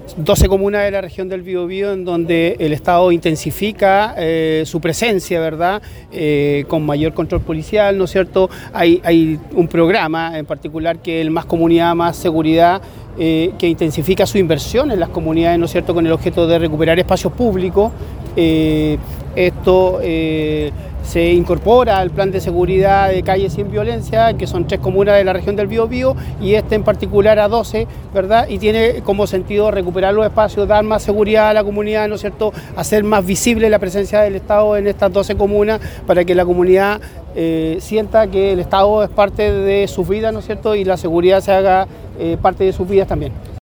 12 comunas de la región del Biobío en donde el Estado intensifica su presencia, ¿verdad? Con mayor control policial, ¿no es cierto? Hay un programa en particular que es el Más Comunidad, Más Seguridad, que intensifica su inversión en las comunidades, ¿no es cierto?, con el objeto de recuperar espacios públicos. Esto se incorpora al plan de seguridad de Calles Sin Violencia, que son 3 comunas de la región del Biobío, y este en particular a 12, ¿verdad? Y tiene como sentido recuperar los espacios, dar más seguridad a la comunidad, ¿no es cierto?, hacer más visible la presencia del Estado en estas 12 comunas para que la comunidad sienta que el Estado es parte de sus vidas, ¿no es cierto?, y la seguridad se haga parte de sus vidas también.